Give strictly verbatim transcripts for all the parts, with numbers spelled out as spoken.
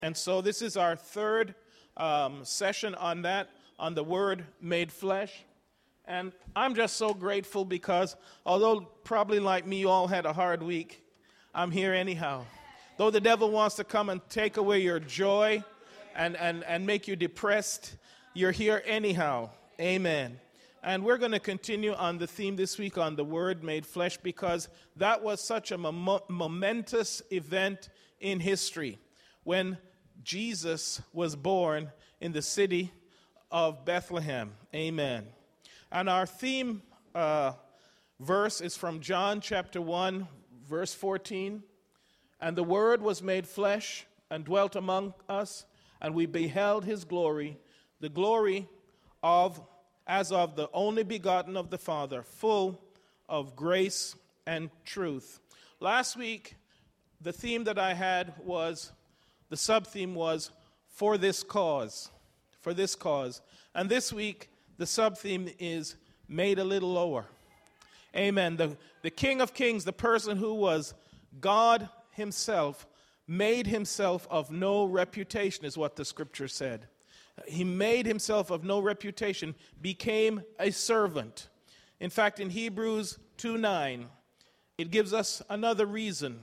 And so this is our third um, session on that, on the Word made flesh. And I'm just so grateful because although probably like me, you all had a hard week, I'm here anyhow. Though the devil wants to come and take away your joy and, and, and make you depressed, you're here anyhow. Amen. And we're going to continue on the theme this week on the Word made flesh because that was such a mom- momentous event in history when Jesus was born in the city of Bethlehem. Amen. And our theme uh, verse is from John chapter one, verse fourteen. And the Word was made flesh and dwelt among us, and we beheld his glory, the glory of as of the only begotten of the Father, full of grace and truth. Last week, the theme that I had was, the sub-theme was, for this cause, for this cause. And this week, the sub-theme is made a little lower. Amen. The, the King of Kings, the person who was God himself, made himself of no reputation, is what the scripture said. He made himself of no reputation, became a servant. In fact, in Hebrews two nine, it gives us another reason.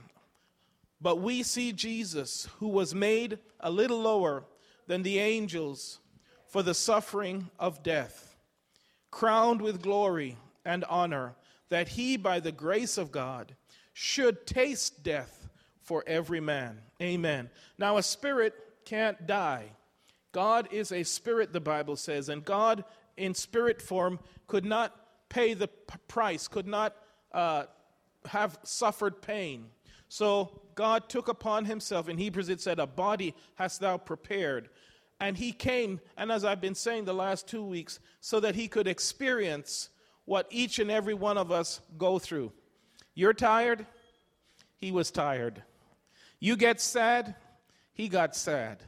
But we see Jesus, who was made a little lower than the angels for the suffering of death, crowned with glory and honor, that he, by the grace of God, should taste death for every man. Amen. Now, a spirit can't die. God is a spirit, the Bible says, and God in spirit form could not pay the p- price, could not uh, have suffered pain. So God took upon himself, in Hebrews it said, a body hast thou prepared. And he came, and as I've been saying the last two weeks, so that he could experience what each and every one of us go through. You're tired? He was tired. You get sad? He got sad.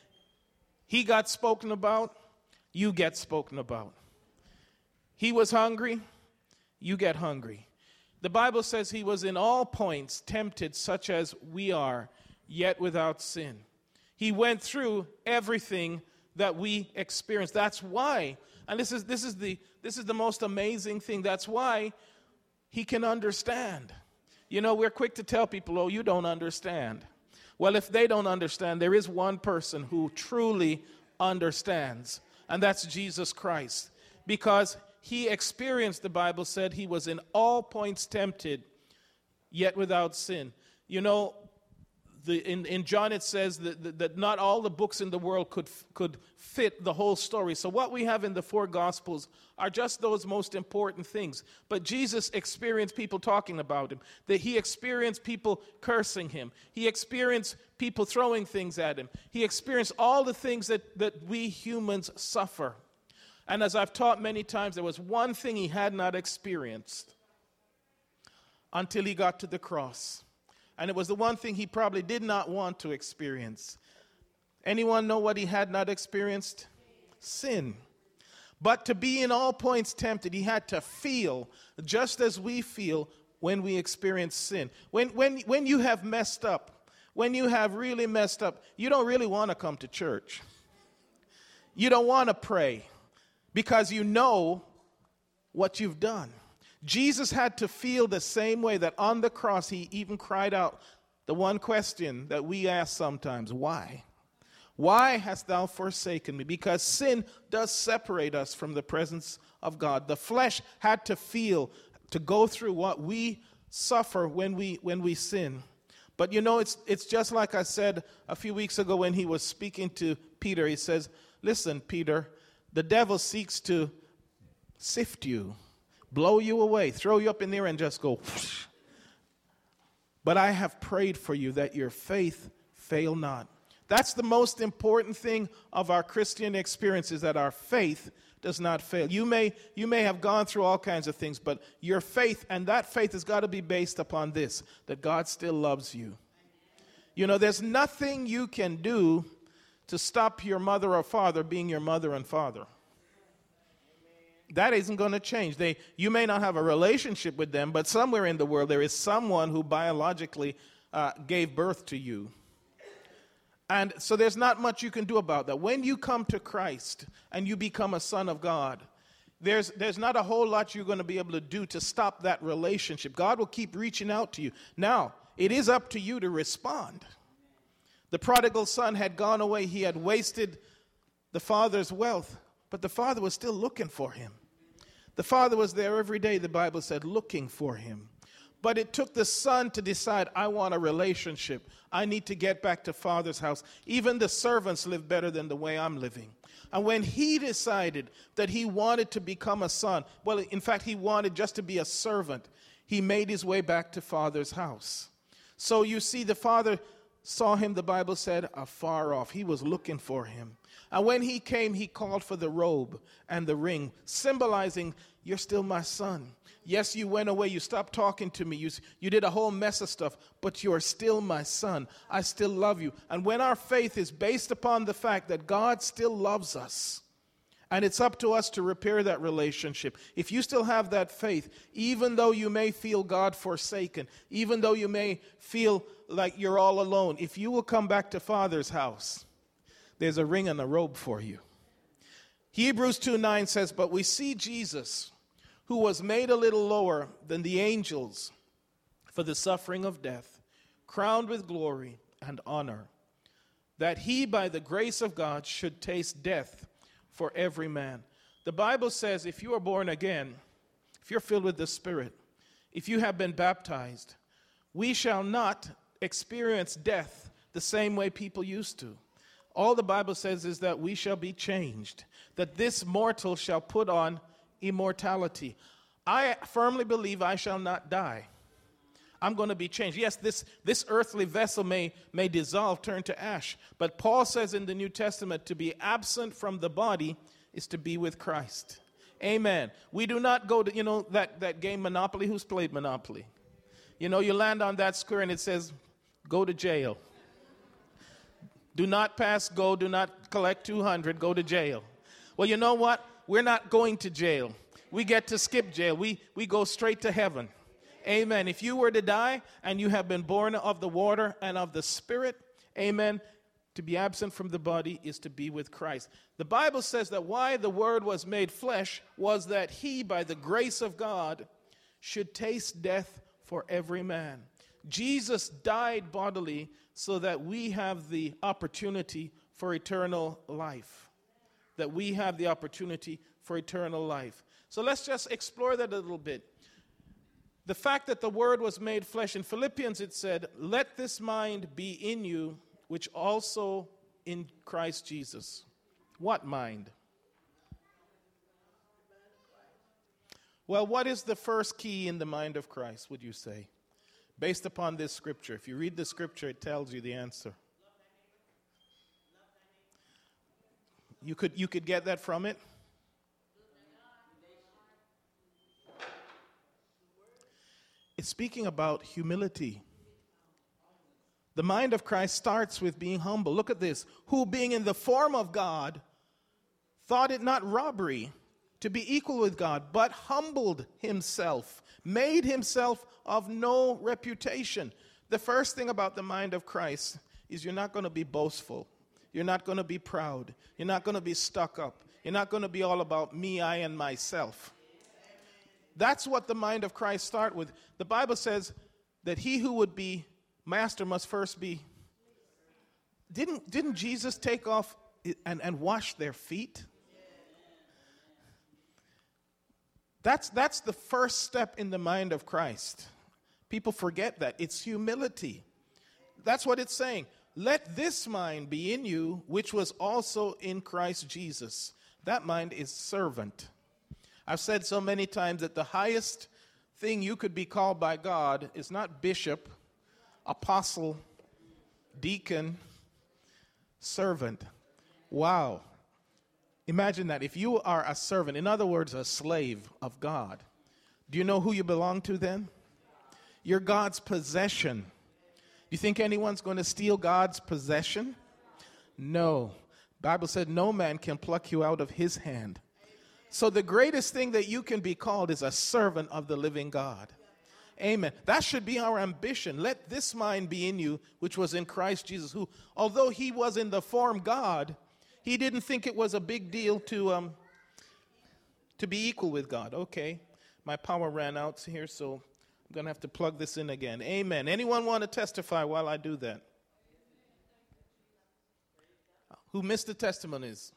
He got spoken about, you get spoken about. He was hungry, you get hungry. The Bible says he was in all points tempted such as we are, yet without sin. He went through everything that we experience. That's why, and this is this is the this is the most amazing thing. That's why he can understand. You know, we're quick to tell people, "Oh, you don't understand." Well, if they don't understand, there is one person who truly understands, and that's Jesus Christ. Because he experienced, the Bible said, he was in all points tempted, yet without sin. You know, the, in, in John it says that, that, that not all the books in the world could, could fit the whole story. So what we have in the four Gospels are just those most important things. But Jesus experienced people talking about him. That he experienced people cursing him. He experienced people throwing things at him. He experienced all the things that, that we humans suffer. And as I've taught many times, there was one thing he had not experienced until he got to the cross. And it was the one thing he probably did not want to experience. Anyone know what he had not experienced? Sin. But to be in all points tempted, he had to feel just as we feel when we experience sin. When, when, when you have messed up, when you have really messed up, you don't really want to come to church. You don't want to pray because you know what you've done. Jesus had to feel the same way that on the cross he even cried out the one question that we ask sometimes, why? Why hast thou forsaken me? Because sin does separate us from the presence of God. The flesh had to feel, to go through what we suffer when we when we sin. But you know, it's it's just like I said a few weeks ago when he was speaking to Peter. He says, listen, Peter, the devil seeks to sift you, blow you away, throw you up in there and just go whoosh. But I have prayed for you that your faith fail not. That's the most important thing of our Christian experience, is that our faith does not fail. You may, you may have gone through all kinds of things, but your faith, and that faith has got to be based upon this, that God still loves you. You know, there's nothing you can do to stop your mother or father being your mother and father. That isn't going to change. They, you may not have a relationship with them, but somewhere in the world there is someone who biologically uh, gave birth to you. And so there's not much you can do about that. When you come to Christ and you become a son of God, there's, there's not a whole lot you're going to be able to do to stop that relationship. God will keep reaching out to you. Now, it is up to you to respond. The prodigal son had gone away. He had wasted the father's wealth, but the father was still looking for him. The father was there every day, the Bible said, looking for him. But it took the son to decide, I want a relationship. I need to get back to father's house. Even the servants live better than the way I'm living. And when he decided that he wanted to become a son, well, in fact, he wanted just to be a servant, he made his way back to father's house. So you see, the father saw him, the Bible said, afar off. He was looking for him. And when he came, he called for the robe and the ring, symbolizing, you're still my son. Yes, you went away. You stopped talking to me. You, you did a whole mess of stuff, but you're still my son. I still love you. And when our faith is based upon the fact that God still loves us, and it's up to us to repair that relationship. If you still have that faith, even though you may feel God forsaken, even though you may feel like you're all alone, if you will come back to Father's house, there's a ring and a robe for you. Hebrews two nine says, but we see Jesus, who was made a little lower than the angels for the suffering of death, crowned with glory and honor, that he by the grace of God should taste death for every man. The Bible says if you are born again, if you're filled with the Spirit, if you have been baptized, we shall not experience death the same way people used to. All the Bible says is that we shall be changed, that this mortal shall put on immortality. I firmly believe I shall not die. I'm going to be changed. Yes, this, this earthly vessel may, may dissolve, turn to ash. But Paul says in the New Testament, to be absent from the body is to be with Christ. Amen. We do not go to, you know, that, that game Monopoly. Who's played Monopoly? You know, you land on that square and it says, go to jail. Do not pass go. Do not collect two hundred. Go to jail. Well, you know what? We're not going to jail. We get to skip jail. We, we go straight to heaven. Amen. If you were to die and you have been born of the water and of the Spirit, amen, to be absent from the body is to be with Christ. The Bible says that why the Word was made flesh was that he, by the grace of God, should taste death for every man. Jesus died bodily so that we have the opportunity for eternal life. That we have the opportunity for eternal life. So let's just explore that a little bit. The fact that the Word was made flesh, in Philippians it said, let this mind be in you, which also in Christ Jesus. What mind? Well, what is the first key in the mind of Christ, would you say? Based upon this scripture. If you read the scripture, it tells you the answer. You could, you could get that from it. It's speaking about humility. The mind of Christ starts with being humble. Look at this. Who, being in the form of God, thought it not robbery to be equal with God, but humbled himself, made himself of no reputation. The first thing about the mind of Christ is you're not going to be boastful. You're not going to be proud. You're not going to be stuck up. You're not going to be all about me, I, and myself. That's what the mind of Christ starts with. The Bible says that he who would be master must first be. Didn't, didn't Jesus take off and, and wash their feet? That's, that's the first step in the mind of Christ. People forget that. It's humility. That's what it's saying. Let this mind be in you, which was also in Christ Jesus. That mind is servant. I've said so many times that the highest thing you could be called by God is not bishop, apostle, deacon, servant. Wow. Imagine that. If you are a servant, in other words, a slave of God, do you know who you belong to then? You're God's possession. Do you think anyone's going to steal God's possession? No. The Bible said no man can pluck you out of his hand. So the greatest thing that you can be called is a servant of the living God. Amen. That should be our ambition. Let this mind be in you, which was in Christ Jesus, who, although he was in the form God, he didn't think it was a big deal to um, to be equal with God. Okay, my power ran out here, so I'm going to have to plug this in again. Amen. Anyone want to testify while I do that? Who missed the testimonies?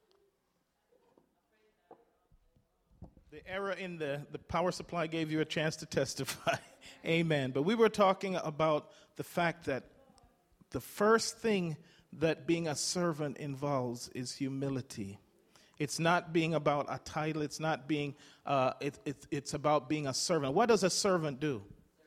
The error in the, the power supply gave you a chance to testify. Amen. But we were talking about the fact that the first thing that being a servant involves is humility. It's not being about a title. It's not being, uh, it, it, it's about being a servant. What does a servant do?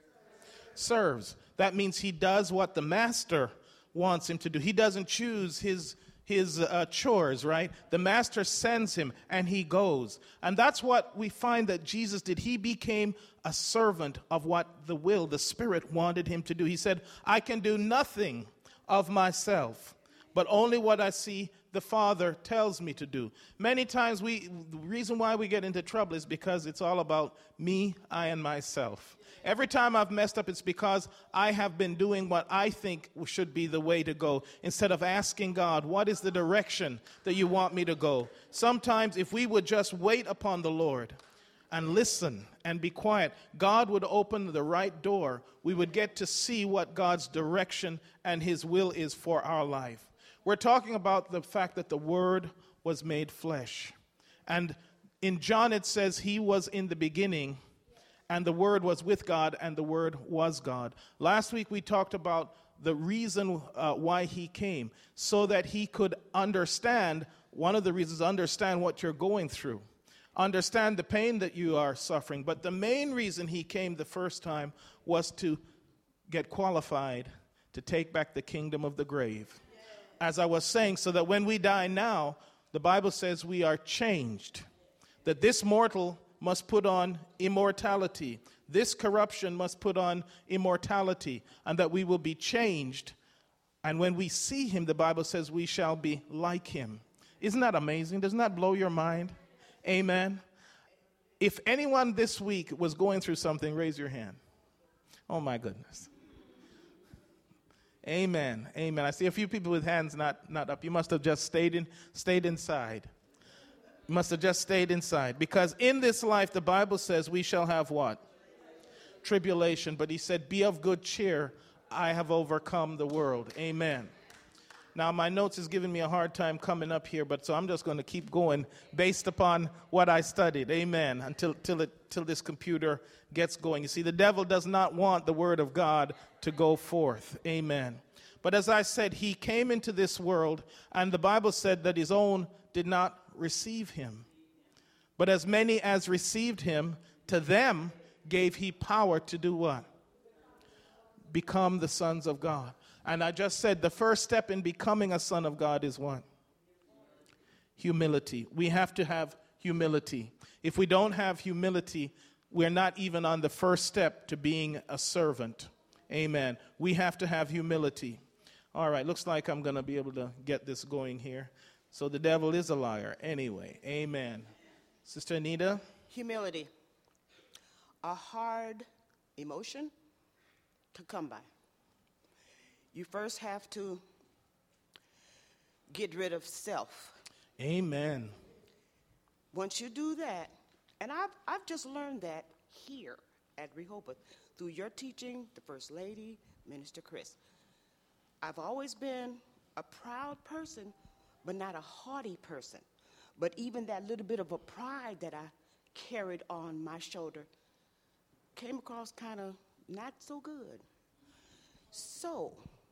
Serves. That means he does what the master wants him to do. He doesn't choose his his uh, chores, right? The master sends him and he goes. And that's what we find that Jesus did. He became a servant of what the will, the Spirit wanted him to do. He said, I can do nothing of myself, but only what I see the Father tells me to do. Many times we, the reason why we get into trouble is because it's all about me, I, and myself. Every time I've messed up, it's because I have been doing what I think should be the way to go, instead of asking God, what is the direction that you want me to go? Sometimes if we would just wait upon the Lord and listen and be quiet, God would open the right door. We would get to see what God's direction and his will is for our life. We're talking about the fact that the Word was made flesh. And in John it says he was in the beginning, and the Word was with God, and the Word was God. Last week we talked about the reason uh, why he came, so that he could understand, one of the reasons, understand what you're going through, understand the pain that you are suffering. But the main reason he came the first time was to get qualified to take back the kingdom of the grave. As I was saying, so that when we die now, the Bible says we are changed, that this mortal must put on immortality. This corruption must put on immortality, and that we will be changed. And when we see him, the Bible says we shall be like him. Isn't that amazing? Doesn't that blow your mind? Amen. If anyone this week was going through something, raise your hand. Oh my goodness. Amen. Amen. I see a few people with hands not, not up. You must have just stayed in, stayed inside. You must have just stayed inside. Because in this life, the Bible says we shall have what? Tribulation. But he said, be of good cheer. I have overcome the world. Amen. Now, my notes is giving me a hard time coming up here, but so I'm just going to keep going based upon what I studied. Amen. Until till it, till this computer gets going. You see, the devil does not want the word of God to go forth. Amen. But as I said, he came into this world, and the Bible said that his own did not receive him. But as many as received him, to them gave he power to do what? Become the sons of God. And I just said the first step in becoming a son of God is what? Humility. We have to have humility. If we don't have humility, we're not even on the first step to being a servant. Amen. We have to have humility. All right, looks like I'm going to be able to get this going here. So the devil is a liar anyway. Amen. Sister Anita? Humility. A hard emotion to come by. You first have to get rid of self. Amen. Once you do that, and I've, I've just learned that here at Rehoboth through your teaching, the First Lady, Minister Chris. I've always been a proud person, but not a haughty person. But even that little bit of a pride that I carried on my shoulder came across kind of not so good. So,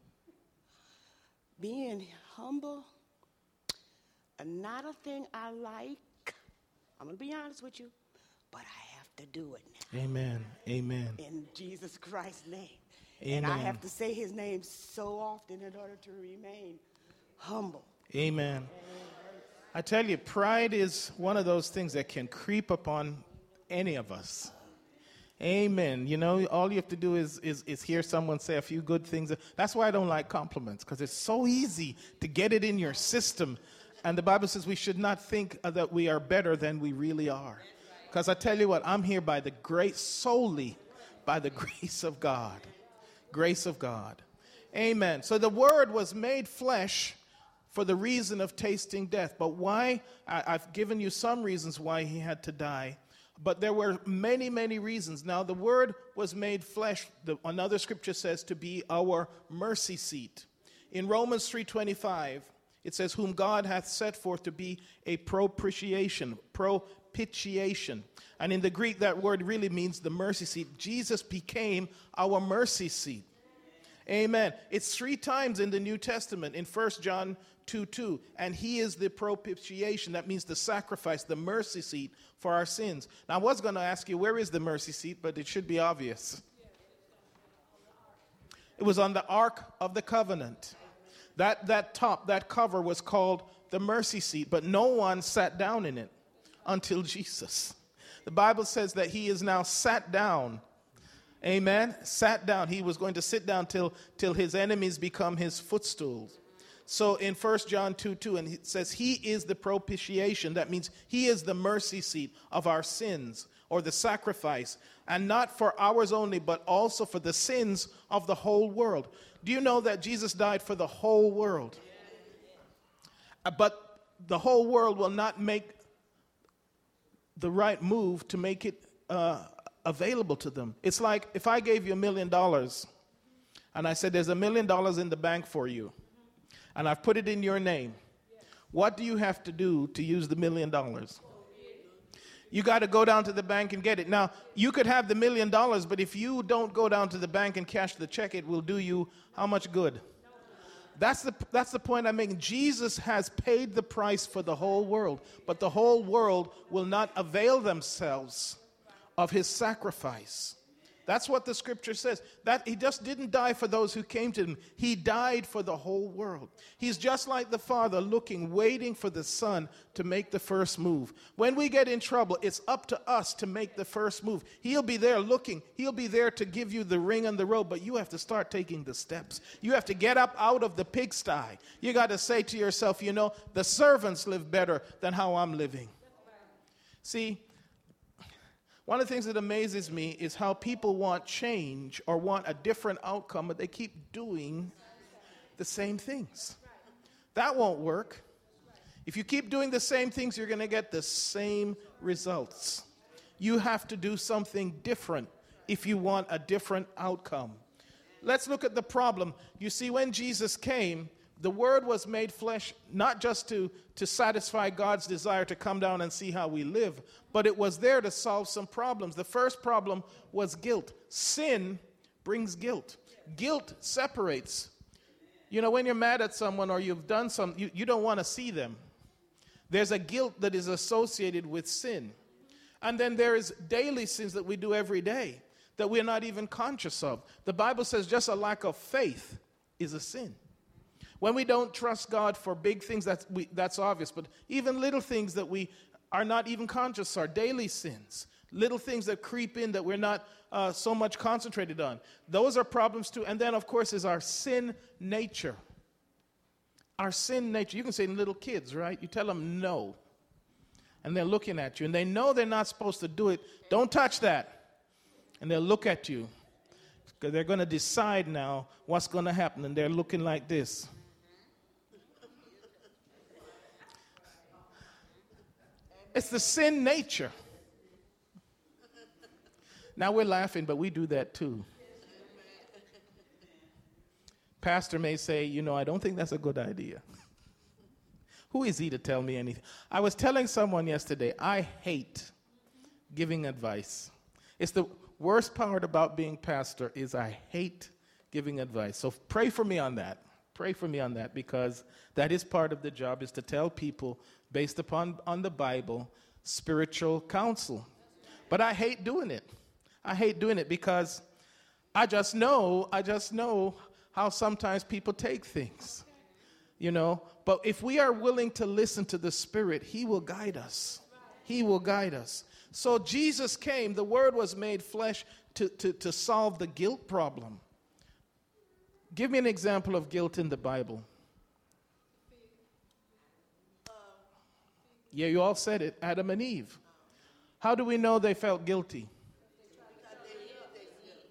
being humble, not a thing I like. I'm going to be honest with you, but I have to do it now. Amen. Amen. In Jesus Christ's name. Amen. And I have to say his name so often in order to remain humble. Amen. I tell you, pride is one of those things that can creep upon any of us. Amen. You know, all you have to do is, is, is hear someone say a few good things. That's why I don't like compliments, because it's so easy to get it in your system. And the Bible says we should not think that we are better than we really are. Because I tell you what, I'm here by the grace, solely by the grace of God. Grace of God. Amen. So the Word was made flesh for the reason of tasting death. But why? I, I've given you some reasons why he had to die. But there were many, many reasons. Now, the Word was made flesh, the, another scripture says, to be our mercy seat. In Romans three twenty-five, it says, whom God hath set forth to be a propitiation, propitiation. And in the Greek, that word really means the mercy seat. Jesus became our mercy seat. Amen. It's three times in the New Testament, in First John two two. And he is the propitiation. That means the sacrifice, the mercy seat for our sins. Now, I was going to ask you, where is the mercy seat? But it should be obvious. It was on the Ark of the Covenant. That, that top, that cover was called the mercy seat. But no one sat down in it until Jesus. The Bible says that he is now sat down. Amen. Sat down. He was going to sit down till, till his enemies become his footstools. So in First John two two, and it says he is the propitiation. That means he is the mercy seat of our sins, or the sacrifice. And not for ours only, but also for the sins of the whole world. Do you know that Jesus died for the whole world? But the whole world will not make the right move to make it uh, available to them. It's like if I gave you a million dollars and I said there's a million dollars in the bank for you and I've put it in your name. What do you have to do to use the million dollars? You got to go down to the bank and get it. Now, you could have the million dollars, but if you don't go down to the bank and cash the check, it will do you how much good? That's the, that's the point I'm making. Jesus has paid the price for the whole world, but the whole world will not avail themselves of his sacrifice. That's what the scripture says. That he just didn't die for those who came to him. He died for the whole world. He's just like the Father, looking, waiting for the Son to make the first move. When we get in trouble, it's up to us to make the first move. He'll be there looking. He'll be there to give you the ring and the robe, but you have to start taking the steps. You have to get up out of the pigsty. You got to say to yourself, you know, the servants live better than how I'm living. See, one of the things that amazes me is how people want change or want a different outcome, but they keep doing the same things. That won't work. If you keep doing the same things, you're going to get the same results. You have to do something different if you want a different outcome. Let's look at the problem. You see, when Jesus came, the Word was made flesh, not just to, to satisfy God's desire to come down and see how we live, but it was there to solve some problems. The first problem was guilt. Sin brings guilt. Guilt separates. You know, when you're mad at someone or you've done something, you, you don't want to see them. There's a guilt that is associated with sin. And then there is daily sins that we do every day that we're not even conscious of. The Bible says just a lack of faith is a sin. When we don't trust God for big things, that's, we, that's obvious. But even little things that we are not even conscious are daily sins. Little things that creep in that we're not uh, so much concentrated on. Those are problems too. And then, of course, is our sin nature. Our sin nature. You can say little kids, right? You tell them no. And they're looking at you. And they know they're not supposed to do it. Don't touch that. And they'll look at you. Because they're going to decide now what's going to happen. And they're looking like this. It's the sin nature. Now we're laughing, but we do that too. Pastor may say, you know, I don't think that's a good idea. Who is he to tell me anything? I was telling someone yesterday, I hate giving advice. It's the worst part about being pastor is I hate giving advice. So pray for me on that. Pray for me on that, because that is part of the job, is to tell people based upon on the Bible, spiritual counsel. But I hate doing it. I hate doing it because I just know, I just know how sometimes people take things, you know. But if we are willing to listen to the Spirit, He will guide us. He will guide us. So Jesus came, the Word was made flesh to, to, to solve the guilt problem. Give me an example of guilt in the Bible. Yeah, you all said it, Adam and Eve. How do we know they felt guilty?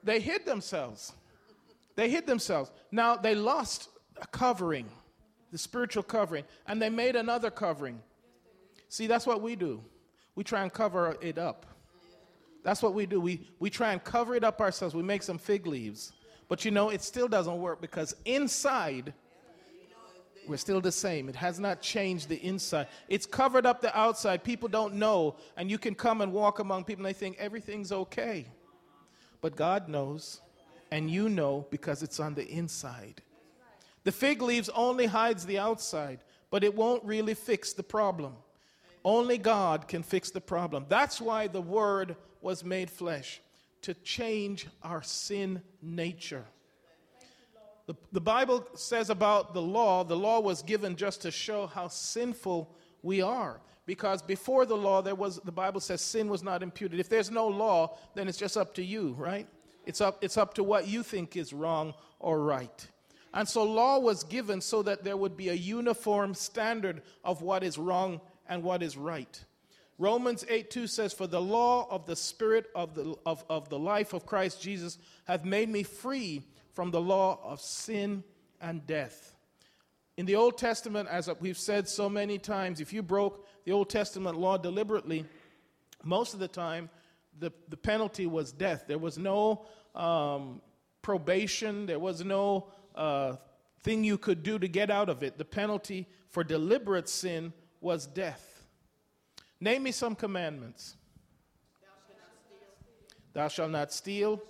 they hid themselves. They hid themselves. Now they lost a covering, the spiritual covering, and they made another covering. See, that's what we do. We try and cover it up. That's what we do. We, we try and cover it up ourselves. We make some fig leaves. But you know, it still doesn't work because inside, we're still the same. It has not changed the inside. It's covered up the outside. People don't know. And you can come and walk among people and they think everything's okay. But God knows. And you know because it's on the inside. The fig leaves only hides the outside. But it won't really fix the problem. Only God can fix the problem. That's why the Word was made flesh. To change our sin nature. The, the Bible says about the law, the law was given just to show how sinful we are. Because before the law, there was, the Bible says sin was not imputed. If there's no law, then it's just up to you, right? It's up, it's up to what you think is wrong or right. And so law was given so that there would be a uniform standard of what is wrong and what is right. Romans eight two says, for the law of the Spirit of the, of, of the life of Christ Jesus hath made me free from the law of sin and death. In the Old Testament, as we've said so many times, if you broke the Old Testament law deliberately, most of the time the, the penalty was death. There was no um, probation. There was no uh, thing you could do to get out of it. The penalty for deliberate sin was death. Name me some commandments. Thou shalt not steal.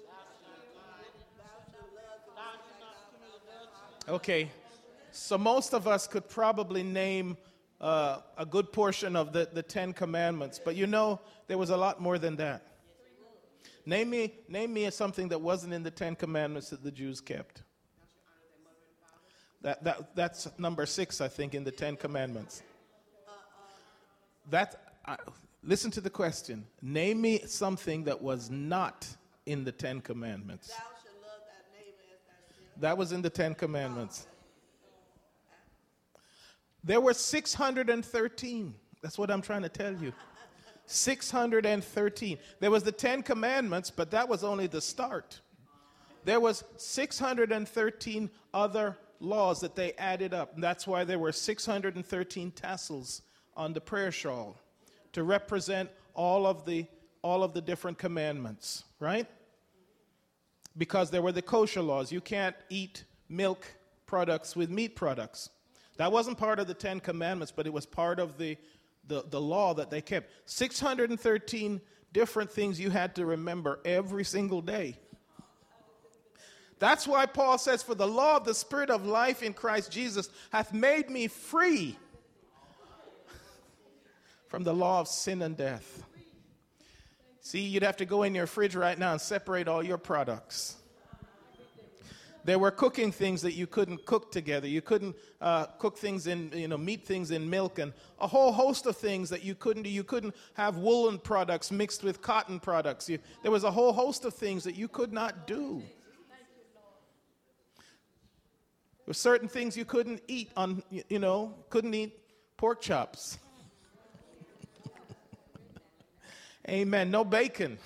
Okay, so most of us could probably name uh, a good portion of the, the Ten Commandments, but you know, there was a lot more than that. Name me, name me something that wasn't in the Ten Commandments that the Jews kept. That, that, that's number six, I think, in the Ten Commandments. That, uh, listen to the question. Name me something that was not in the Ten Commandments. That was in the Ten Commandments. There were six hundred thirteen. That's what I'm trying to tell you. six hundred thirteen. There was the Ten Commandments, but that was only the start. There was six hundred thirteen other laws that they added up. And that's why there were six hundred thirteen tassels on the prayer shawl to represent all of the all of the different commandments, right? Because there were the kosher laws. You can't eat milk products with meat products. That wasn't part of the Ten Commandments, but it was part of the, the, the law that they kept. six hundred thirteen different things you had to remember every single day. That's why Paul says, for the law of the Spirit of life in Christ Jesus hath made me free from the law of sin and death. See, you'd have to go in your fridge right now and separate all your products. There were cooking things that you couldn't cook together. You couldn't uh, cook things in, you know, meat things in milk, and a whole host of things that you couldn't do. You couldn't have woolen products mixed with cotton products. You, there was a whole host of things that you could not do. There were certain things you couldn't eat on, you know, couldn't eat pork chops. Amen. No bacon.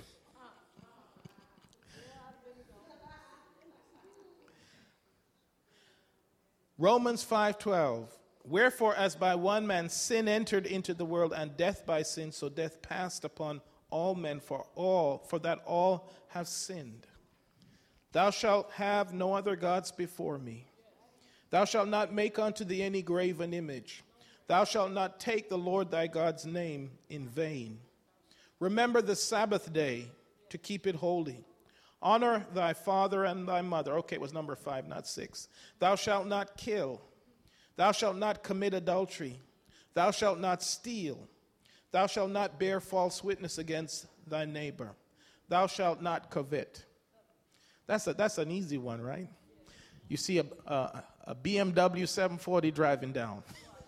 Romans five twelve. Wherefore, as by one man sin entered into the world, and death by sin, so death passed upon all men, for all, for that all have sinned. Thou shalt have no other gods before me. Thou shalt not make unto thee any graven image. Thou shalt not take the Lord thy God's name in vain. Remember the Sabbath day to keep it holy. Honor thy father and thy mother. Okay, it was number five, not six. Thou shalt not kill. Thou shalt not commit adultery. Thou shalt not steal. Thou shalt not bear false witness against thy neighbor. Thou shalt not covet. That's a, that's an easy one, right? You see a, a, a B M W seven forty driving down.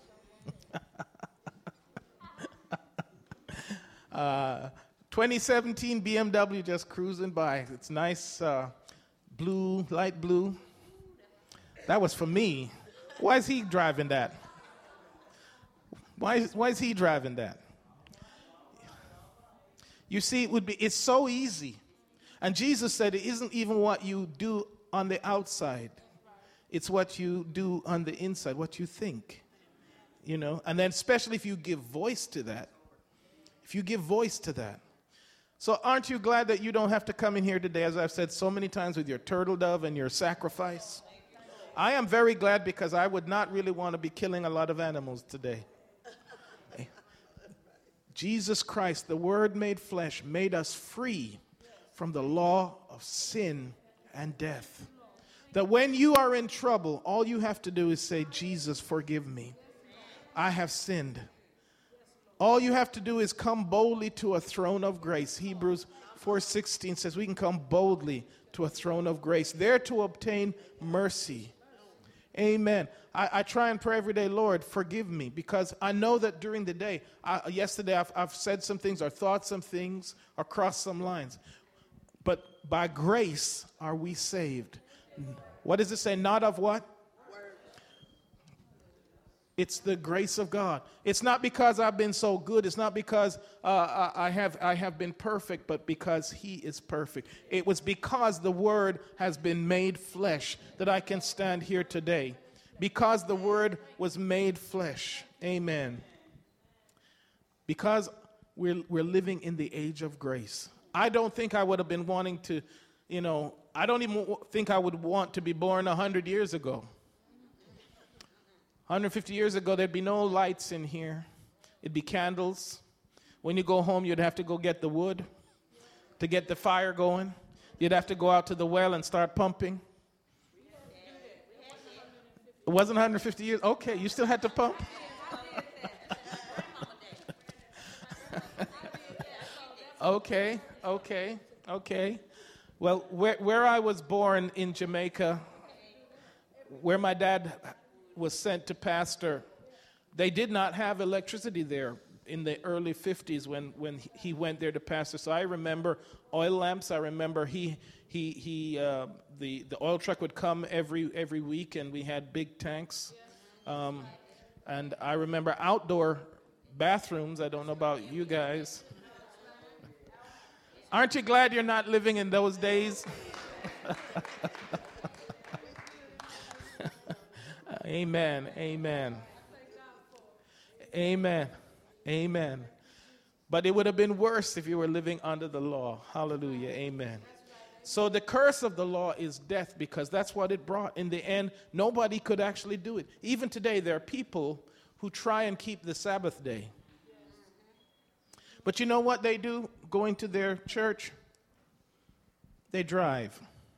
Uh, twenty seventeen B M W just cruising by. It's nice, uh, blue, light blue. That was for me. Why is he driving that? Why is, why is he driving that? You see, it would be. It's so easy. And Jesus said it isn't even what you do on the outside. It's what you do on the inside, what you think. You know, and then especially if you give voice to that. If you give voice to that. So aren't you glad that you don't have to come in here today, as I've said so many times, with your turtle dove and your sacrifice? I am very glad, because I would not really want to be killing a lot of animals today. Jesus Christ, the Word made flesh, made us free from the law of sin and death. That when you are in trouble, all you have to do is say, Jesus, forgive me. I have sinned. All you have to do is come boldly to a throne of grace. Hebrews four sixteen says we can come boldly to a throne of grace, there to obtain mercy. Amen. I, I try and pray every day, Lord, forgive me, because I know that during the day, I, yesterday I've, I've said some things or thought some things or crossed some lines. But by grace are we saved. What does it say? Not of what? It's the grace of God. It's not because I've been so good. It's not because uh, I have I have been perfect, but because He is perfect. It was because the Word has been made flesh that I can stand here today. Because the Word was made flesh. Amen. Because we're we're living in the age of grace. I don't think I would have been wanting to, you know, I don't even think I would want to be born a hundred years ago. one hundred fifty years ago, there'd be no lights in here. It'd be candles. When you go home, you'd have to go get the wood to get the fire going. You'd have to go out to the well and start pumping. It wasn't one hundred fifty years? Okay, you still had to pump? Okay, okay, okay. Well, where, where I was born in Jamaica, where my dad was sent to pastor, they did not have electricity there in the early fifties when, when he went there to pastor. So I remember oil lamps. I remember he he he uh, the the oil truck would come every every week, and we had big tanks. Um, and I remember outdoor bathrooms. I don't know about you guys. Aren't you glad you're not living in those days? Amen, amen, amen, amen. But it would have been worse if you were living under the law. Hallelujah, amen. So the curse of the law is death, because that's what it brought. In the end, nobody could actually do it. Even today, there are people who try and keep the Sabbath day. But you know what they do going to their church? They drive.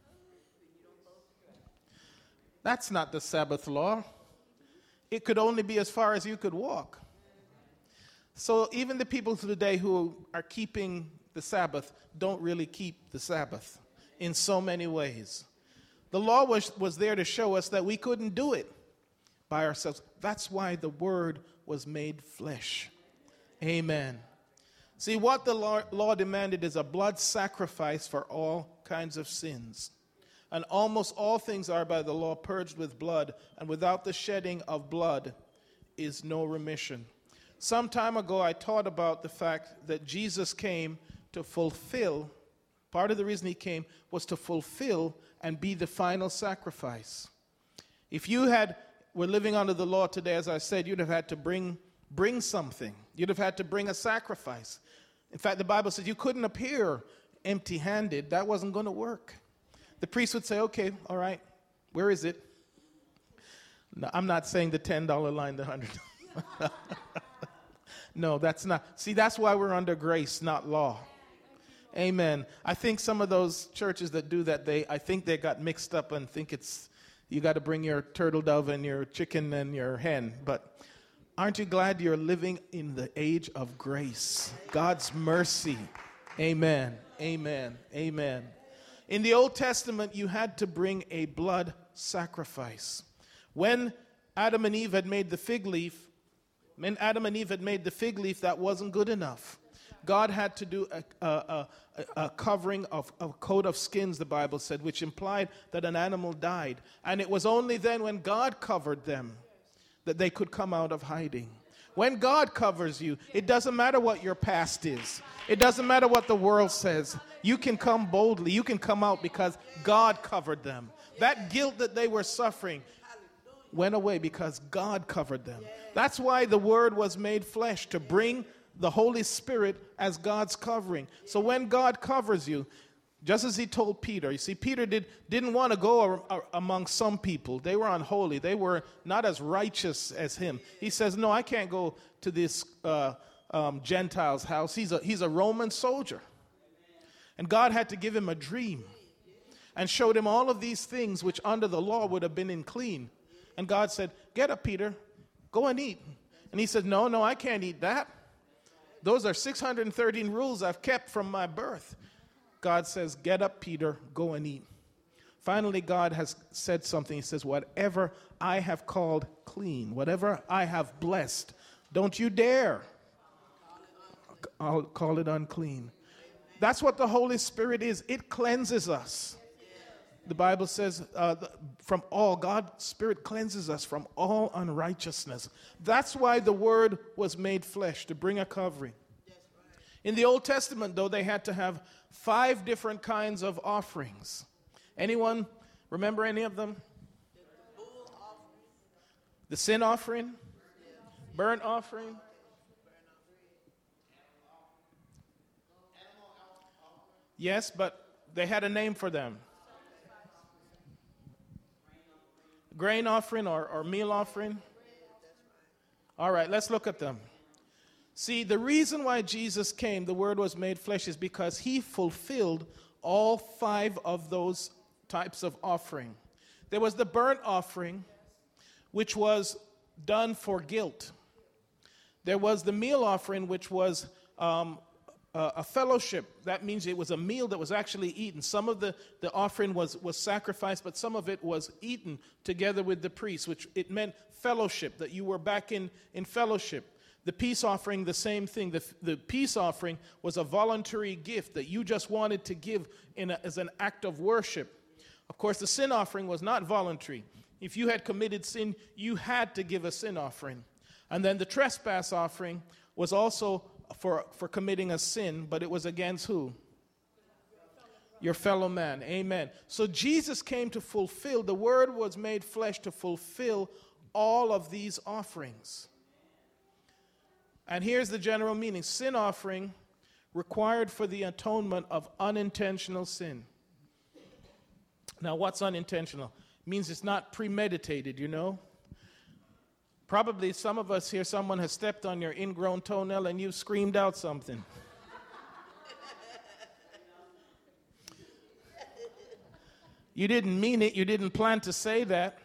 That's not the Sabbath law. It could only be as far as you could walk. So even the people today who are keeping the Sabbath don't really keep the Sabbath in so many ways. The law was, was there to show us that we couldn't do it by ourselves. That's why the Word was made flesh. Amen. See, what the law, law demanded is a blood sacrifice for all kinds of sins. And almost all things are by the law purged with blood, and without the shedding of blood is no remission. Some time ago, I taught about the fact that Jesus came to fulfill, part of the reason he came was to fulfill and be the final sacrifice. If you had were living under the law today, as I said, you'd have had to bring bring something. You'd have had to bring a sacrifice. In fact, the Bible says you couldn't appear empty-handed. That wasn't going to work. The priest would say, okay, all right, where is it? No, I'm not saying the ten dollar line, the one hundred dollars. No, that's not. See, that's why we're under grace, not law. Amen. I think some of those churches that do that, they I think they got mixed up and think it's, you got to bring your turtle dove and your chicken and your hen. But aren't you glad you're living in the age of grace? God's mercy. Amen. Amen. Amen. In the Old Testament, you had to bring a blood sacrifice. When Adam and Eve had made the fig leaf, when Adam and Eve had made the fig leaf, that wasn't good enough. God had to do a, a, a, a covering of a coat of skins, the Bible said, which implied that an animal died. And it was only then when God covered them that they could come out of hiding. When God covers you, it doesn't matter what your past is. It doesn't matter what the world says. You can come boldly. You can come out because God covered them. That guilt that they were suffering went away because God covered them. That's why the Word was made flesh, to bring the Holy Spirit as God's covering. So when God covers you, just as he told Peter, you see, Peter did, didn't want to go a, a, among some people. They were unholy. They were not as righteous as him. He says, no, I can't go to this uh, um, Gentile's house. He's a, he's a Roman soldier. And God had to give him a dream and showed him all of these things which under the law would have been unclean. And God said, get up, Peter, go and eat. And he said, no, no, I can't eat that. Those are six hundred thirteen rules I've kept from my birth. God says, get up, Peter, go and eat. Finally, God has said something. He says, whatever I have called clean, whatever I have blessed, don't you dare I'll call it unclean. That's what the Holy Spirit is. It cleanses us. The Bible says uh, from all, God's Spirit cleanses us from all unrighteousness. That's why the Word was made flesh, to bring a covering. In the Old Testament, though, they had to have five different kinds of offerings. Anyone remember any of them? The sin offering, burnt offering, yes, but they had a name for them. Grain offering or, or meal offering. All right, let's look at them. See, the reason why Jesus came, the Word was made flesh, is because he fulfilled all five of those types of offering. There was the burnt offering, which was done for guilt. There was the meal offering, which was um, a, a fellowship. That means it was a meal that was actually eaten. Some of the, the offering was, was sacrificed, but some of it was eaten together with the priest, which it meant fellowship, that you were back in, in fellowship. The peace offering, the same thing. The, the peace offering was a voluntary gift that you just wanted to give in a, as an act of worship. Of course, the sin offering was not voluntary. If you had committed sin, you had to give a sin offering. And then the trespass offering was also for, for committing a sin, but it was against who? Your fellow man. Amen. So Jesus came to fulfill, the Word was made flesh to fulfill all of these offerings. And here's the general meaning. Sin offering required for the atonement of unintentional sin. Now, what's unintentional? It means it's not premeditated, you know. Probably some of us here, someone has stepped on your ingrown toenail and you screamed out something. You didn't mean it. You didn't plan to say that.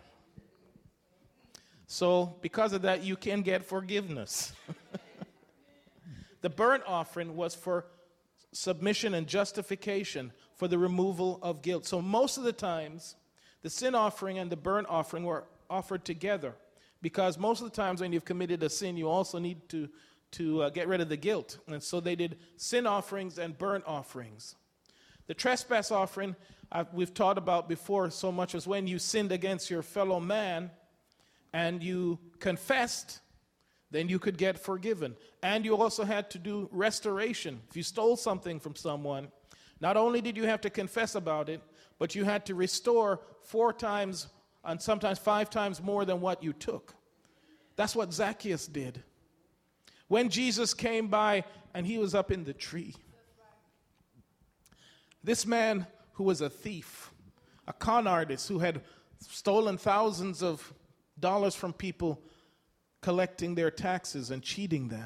So because of that, you can get forgiveness. The burnt offering was for submission and justification, for the removal of guilt. So most of the times, the sin offering and the burnt offering were offered together, because most of the times when you've committed a sin, you also need to, to uh, get rid of the guilt. And so they did sin offerings and burnt offerings. The trespass offering, uh, we've taught about before so much, as when you sinned against your fellow man and you confessed, then you could get forgiven. And you also had to do restoration. If you stole something from someone, not only did you have to confess about it, but you had to restore four times and sometimes five times more than what you took. That's what Zacchaeus did. When Jesus came by and he was up in the tree, this man who was a thief, a con artist who had stolen thousands of dollars from people, collecting their taxes and cheating them,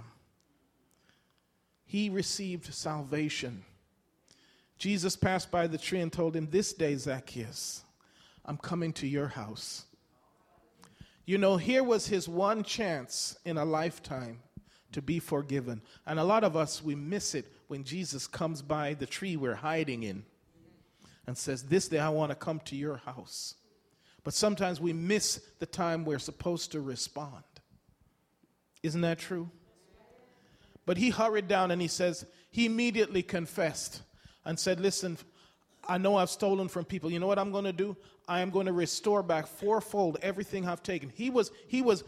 he received salvation. Jesus passed by the tree and told him, "This day, Zacchaeus, I'm coming to your house." You know, here was his one chance in a lifetime to be forgiven. And a lot of us, we miss it when Jesus comes by the tree we're hiding in and says, "This day I want to come to your house." But sometimes we miss the time we're supposed to respond. Isn't that true? But he hurried down and he says, he immediately confessed and said, "Listen, I know I've stolen from people. You know what I'm going to do? I am going to restore back fourfold everything I've taken." He was, he was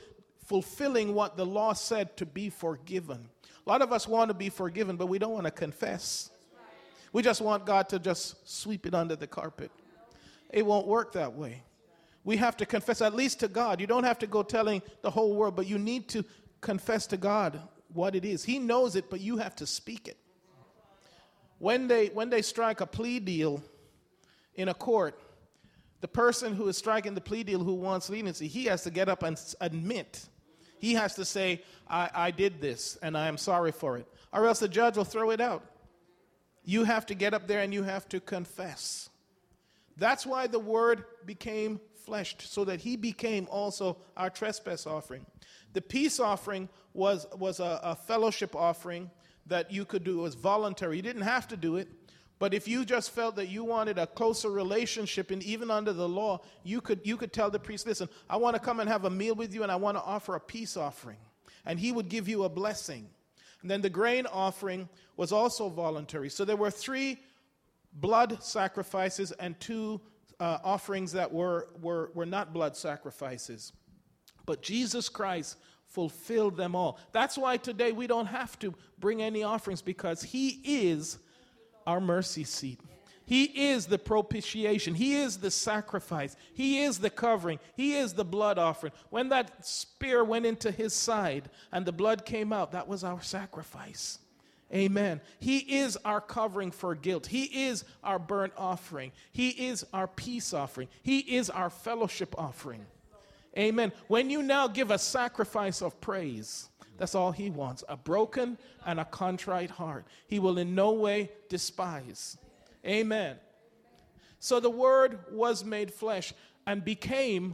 fulfilling what the law said to be forgiven. A lot of us want to be forgiven, but we don't want to confess. We just want God to just sweep it under the carpet. It won't work that way. We have to confess, at least to God. You don't have to go telling the whole world, but you need to confess to God what it is. He knows it, but you have to speak it. When they, when they strike a plea deal in a court, the person who is striking the plea deal who wants leniency, he has to get up and admit. He has to say, I, I did this, and I am sorry for it. Or else the judge will throw it out. You have to get up there and you have to confess. That's why the Word became fleshed, so that He became also our trespass offering. The peace offering was, was a, a fellowship offering that you could do. It was voluntary. You didn't have to do it. But if you just felt that you wanted a closer relationship, and even under the law, you could, you could tell the priest, listen, I want to come and have a meal with you, and I want to offer a peace offering. And he would give you a blessing. And then the grain offering was also voluntary. So there were three blood sacrifices and two uh, offerings that were, were, were not blood sacrifices. But Jesus Christ fulfilled them all. That's why today we don't have to bring any offerings, because He is our mercy seat. He is the propitiation. He is the sacrifice. He is the covering. He is the blood offering. When that spear went into His side and the blood came out, that was our sacrifice. Amen. He is our covering for guilt. He is our burnt offering. He is our peace offering. He is our fellowship offering. Amen. When you now give a sacrifice of praise, that's all He wants, a broken and a contrite heart. He will in no way despise. Amen. So the Word was made flesh and became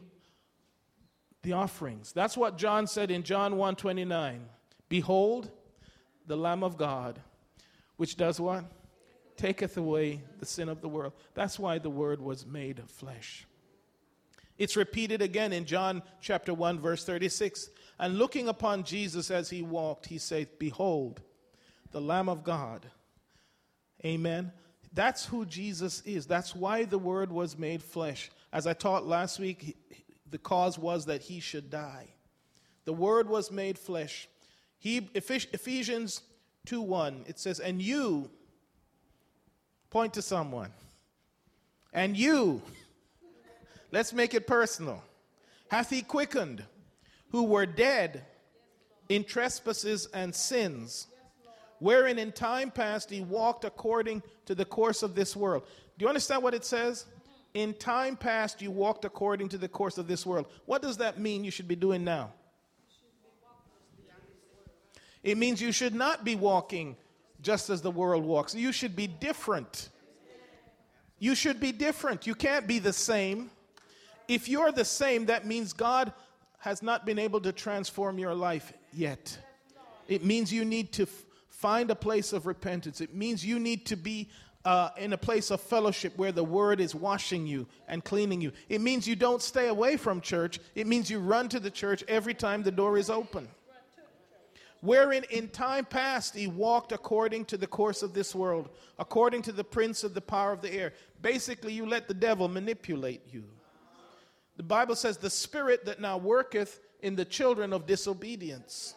the offerings. That's what John said in John one twenty-nine. Behold, the Lamb of God, which does what? Taketh away the sin of the world. That's why the Word was made flesh. It's repeated again in John chapter one, verse thirty-six. And looking upon Jesus as He walked, He said, behold, the Lamb of God. Amen. That's who Jesus is. That's why the Word was made flesh. As I taught last week, the cause was that He should die. The Word was made flesh. He, Ephesians two one, it says, and you, point to someone, and you, let's make it personal, hath He quickened, who were dead in trespasses and sins, wherein in time past He walked according to the course of this world. Do you understand what it says? In time past you walked according to the course of this world. What does that mean you should be doing now? It means you should not be walking just as the world walks. You should be different. You should be different. You can't be the same. If you're the same, that means God has not been able to transform your life yet. It means you need to f- find a place of repentance. It means you need to be uh, in a place of fellowship where the Word is washing you and cleaning you. It means you don't stay away from church. It means you run to the church every time the door is open. Wherein in time past He walked according to the course of this world, according to the prince of the power of the air. Basically, you let the devil manipulate you. The Bible says, the spirit that now worketh in the children of disobedience.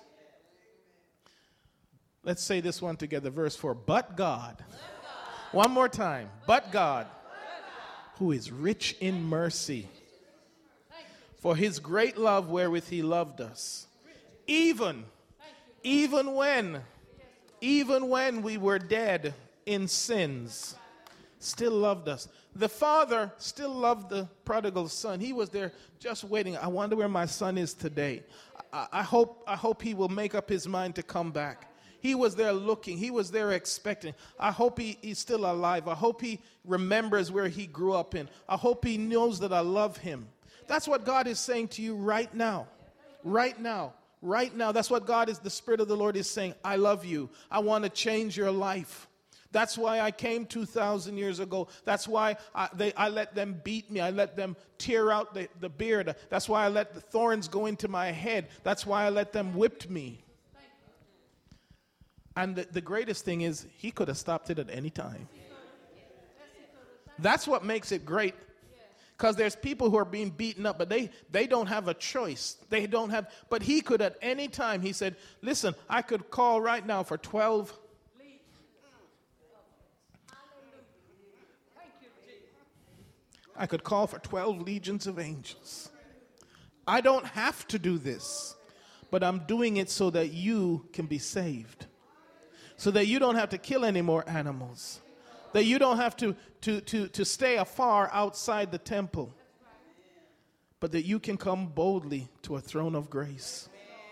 Let's say this one together, verse four. But God. But God. One more time. But God, who is rich in mercy, for His great love wherewith He loved us, even Even when, even when we were dead in sins, still loved us. The Father still loved the prodigal son. He was there just waiting. I wonder where my son is today. I, I hope, I hope he will make up his mind to come back. He was there looking. He was there expecting. I hope he, he's still alive. I hope he remembers where he grew up in. I hope he knows that I love him. That's what God is saying to you right now. Right now. Right now, that's what God is, the Spirit of the Lord is saying. I love you. I want to change your life. That's why I came two thousand years ago. That's why I, they, I let them beat me. I let them tear out the, the beard. That's why I let the thorns go into my head. That's why I let them whip me. And the, the greatest thing is, He could have stopped it at any time. That's what makes it great. Because there's people who are being beaten up, but they, they don't have a choice. They don't have, but he could at any time, he said, listen, I could call right now for twelve. I could call for twelve legions of angels. I don't have to do this, but I'm doing it so that you can be saved. So that you don't have to kill any more animals. That you don't have to, to, to, to stay afar outside the temple. But that you can come boldly to a throne of grace.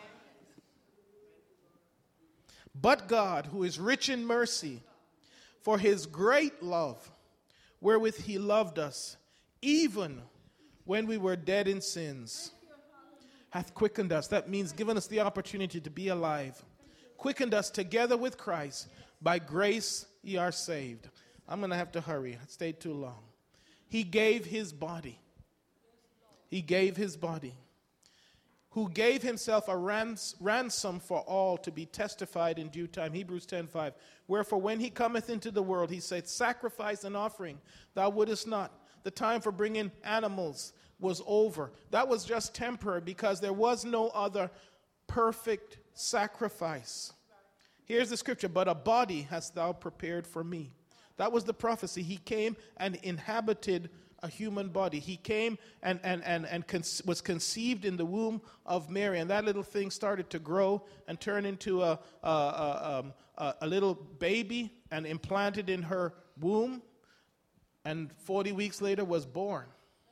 But God, who is rich in mercy, for his great love, wherewith he loved us, even when we were dead in sins, hath quickened us. That means given us the opportunity to be alive. Quickened us together with Christ. By grace ye are saved. I'm going to have to hurry. I stayed too long. He gave his body. He gave his body. Who gave himself a rans- ransom for all to be testified in due time. Hebrews ten five. Wherefore when he cometh into the world, he said, sacrifice and offering thou wouldest not. The time for bringing animals was over. That was just temporary because there was no other perfect sacrifice. Here's the scripture, but a body hast thou prepared for me. That was the prophecy. He came and inhabited a human body. He came and, and, and, and con- was conceived in the womb of Mary. And that little thing started to grow and turn into a, a, a, um, a, a little baby and implanted in her womb. And forty weeks later was born.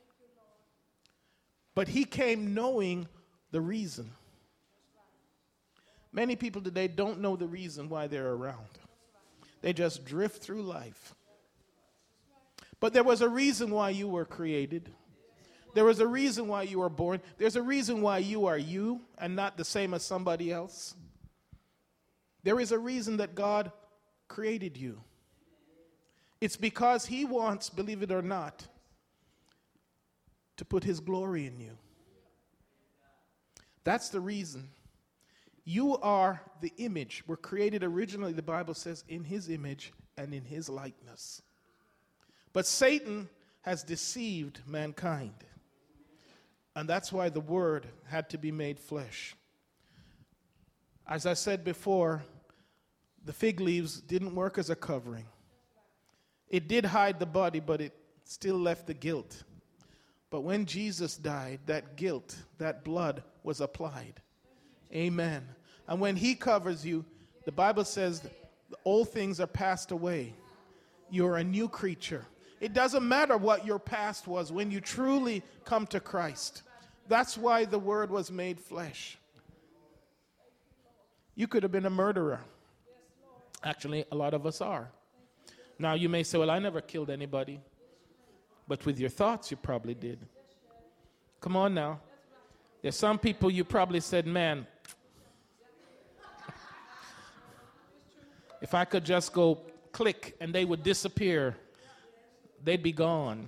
But he came knowing the reason. Many people today don't know the reason why they're around. They just drift through life. But there was a reason why you were created. There was a reason why you were born. There's a reason why you are you and not the same as somebody else. There is a reason that God created you. It's because he wants, believe it or not, to put his glory in you. That's the reason. You are the image. We're created originally, the Bible says, in his image and in his likeness. But Satan has deceived mankind. And that's why the word had to be made flesh. As I said before, the fig leaves didn't work as a covering. It did hide the body, but it still left the guilt. But when Jesus died, that guilt, that blood was applied. Amen. And when he covers you, the Bible says the old things are passed away. You're a new creature. It doesn't matter what your past was when you truly come to Christ. That's why the word was made flesh. You could have been a murderer. Actually, a lot of us are. Now you may say, well, I never killed anybody. But with your thoughts, you probably did. Come on now. There's some people you probably said, man, if I could just go click and they would disappear, they'd be gone.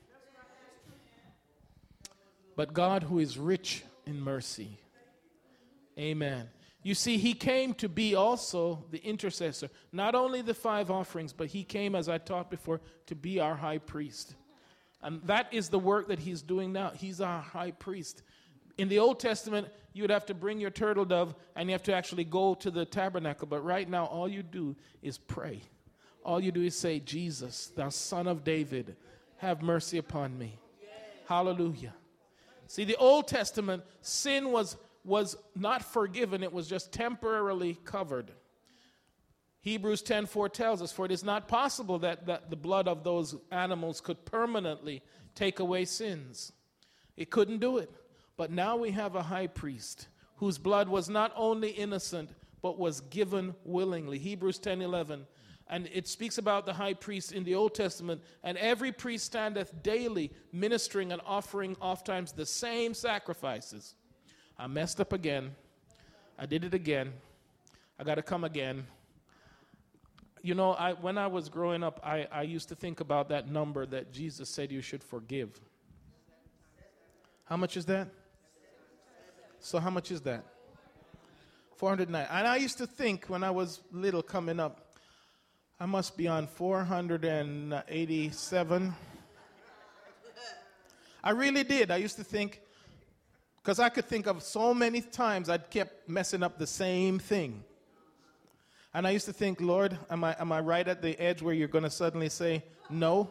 But God, who is rich in mercy, amen. You see, he came to be also the intercessor. Not only the five offerings, but he came, as I taught before, to be our high priest. And that is the work that he's doing now. He's our high priest. In the Old Testament, you would have to bring your turtle dove and you have to actually go to the tabernacle. But right now, all you do is pray. All you do is say, Jesus, thou son of David, have mercy upon me. Hallelujah. See, the Old Testament, sin was, was not forgiven. It was just temporarily covered. Hebrews ten four tells us, for it is not possible that, that the blood of those animals could permanently take away sins. It couldn't do it. But now we have a high priest whose blood was not only innocent, but was given willingly. Hebrews ten eleven. And it speaks about the high priest in the Old Testament. And every priest standeth daily ministering and offering oftentimes the same sacrifices. I messed up again. I did it again. I got to come again. You know, I, when I was growing up, I, I used to think about that number that Jesus said you should forgive. How much is that? So how much is that? four hundred nine. And I used to think when I was little coming up, I must be on four hundred eighty-seven. I really did. I used to think, because I could think of so many times I'd kept messing up the same thing. And I used to think, Lord, am I, am I right at the edge where you're going to suddenly say no?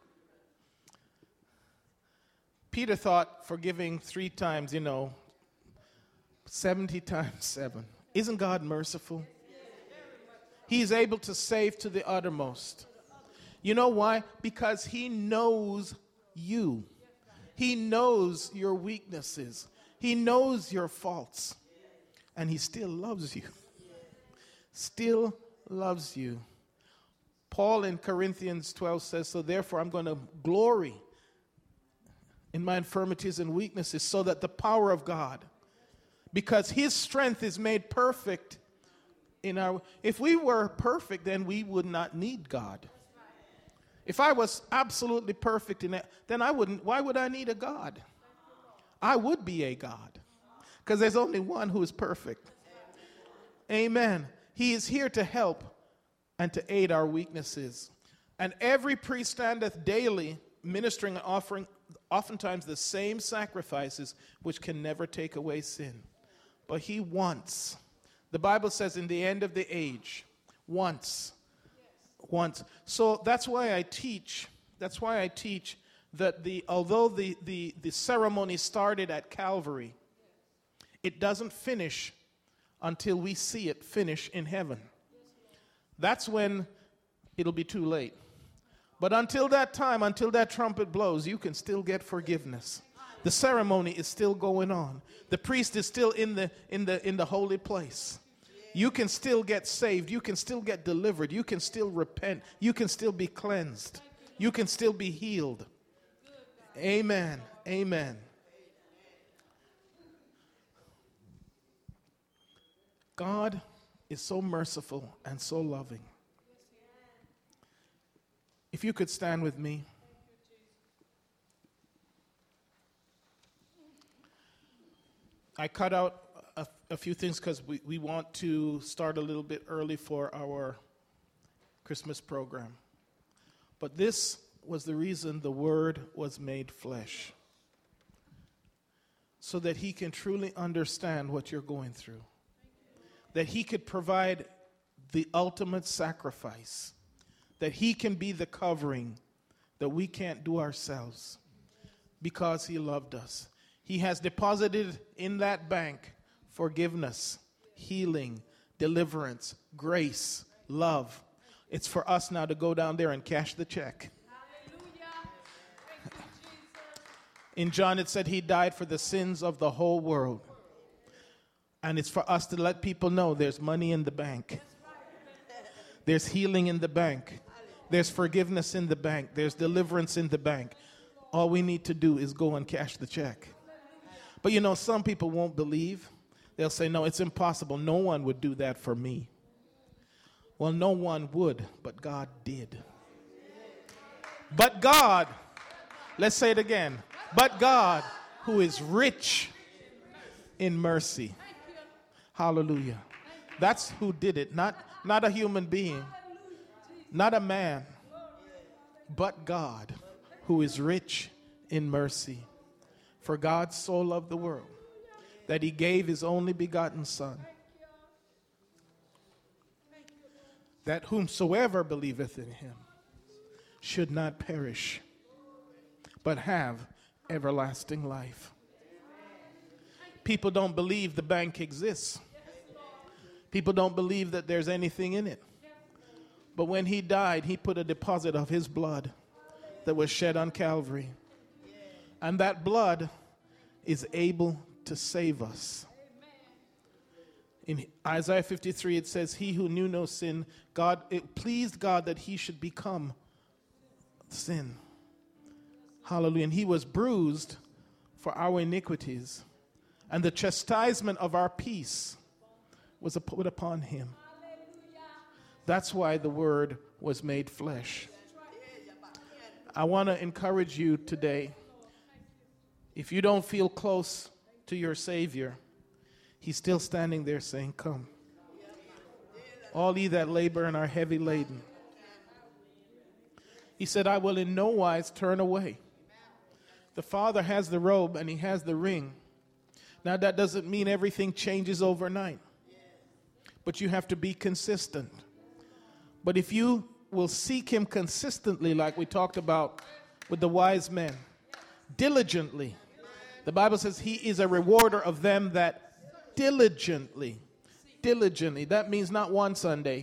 Peter thought forgiving three times, you know, seventy times seven. Isn't God merciful? He's able to save to the uttermost. You know why? Because he knows you. He knows your weaknesses. He knows your faults. And he still loves you. Still loves you. Paul in Corinthians twelve says, so therefore I'm going to glory in my infirmities and weaknesses, so that the power of God, because his strength is made perfect in our, if we were perfect, then we would not need God. If I was absolutely perfect in it, then I wouldn't, why would I need a God? I would be a God, because there's only one who is perfect. Amen. He is here to help and to aid our weaknesses. And every priest standeth daily, ministering and offering oftentimes the same sacrifices, which can never take away sin. But he wants, the Bible says in the end of the age, once, once. So that's why I teach, that's why I teach that the, although the, the, the ceremony started at Calvary, it doesn't finish until we see it finish in heaven. That's when it'll be too late. But until that time, until that trumpet blows, you can still get forgiveness. The ceremony is still going on. The priest is still in the in the in the holy place. You can still get saved. You can still get delivered. You can still repent. You can still be cleansed. You can still be healed. Amen. Amen. God is so merciful and so loving. If you could stand with me. I cut out a, a few things because we, we want to start a little bit early for our Christmas program. But this was the reason the Word was made flesh. So that he can truly understand what you're going through. That he could provide the ultimate sacrifice. That he can be the covering that we can't do ourselves because he loved us. He has deposited in that bank forgiveness, healing, deliverance, grace, love. It's for us now to go down there and cash the check. In John it said he died for the sins of the whole world. And it's for us to let people know there's money in the bank. There's healing in the bank. There's forgiveness in the bank. There's deliverance in the bank. All we need to do is go and cash the check. But you know, some people won't believe. They'll say, no, it's impossible. No one would do that for me. Well, no one would, but God did. But God, let's say it again. But God, who is rich in mercy. Hallelujah. That's who did it, not, not a human being. Not a man, but God, who is rich in mercy. For God so loved the world that he gave his only begotten Son, that whomsoever believeth in him should not perish, but have everlasting life. People don't believe the bank exists. People don't believe that there's anything in it. But when he died, he put a deposit of his blood that was shed on Calvary. And that blood is able to save us. In Isaiah fifty-three, it says, he who knew no sin, God, it pleased God that he should become sin. Hallelujah. And he was bruised for our iniquities. And the chastisement of our peace was put upon him. That's why the Word was made flesh. I want to encourage you today. If you don't feel close to your Savior, he's still standing there saying, come. All ye that labor and are heavy laden. He said, I will in no wise turn away. The father has the robe and he has the ring. Now, that doesn't mean everything changes overnight, but you have to be consistent. But if you will seek him consistently, like we talked about with the wise men, diligently, the Bible says he is a rewarder of them that diligently, diligently, that means not one Sunday,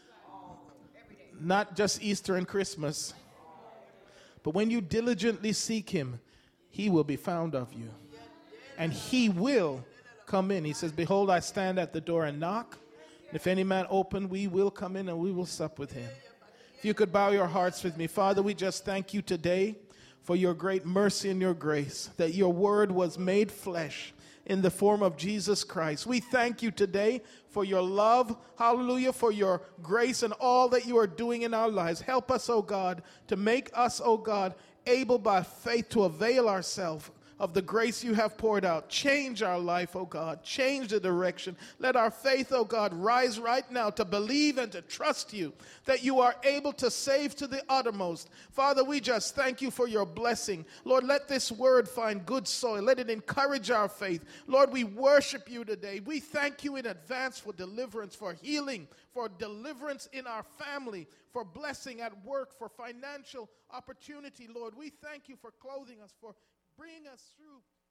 not just Easter and Christmas, but when you diligently seek him, he will be found of you. And he will come in. He says, behold, I stand at the door and knock. If any man open, we will come in and we will sup with him. If you could bow your hearts with me. Father, we just thank you today for your great mercy and your grace, that your word was made flesh in the form of Jesus Christ. We thank you today for your love, hallelujah, for your grace and all that you are doing in our lives. Help us, oh God, to make us, oh God, able by faith to avail ourselves of the grace you have poured out. Change our life, oh God. Change the direction. Let our faith, oh God, rise right now to believe and to trust you that you are able to save to the uttermost. Father, we just thank you for your blessing. Lord, let this word find good soil. Let it encourage our faith. Lord, we worship you today. We thank you in advance for deliverance, for healing, for deliverance in our family, for blessing at work, for financial opportunity, Lord. We thank you for clothing us, for bring us through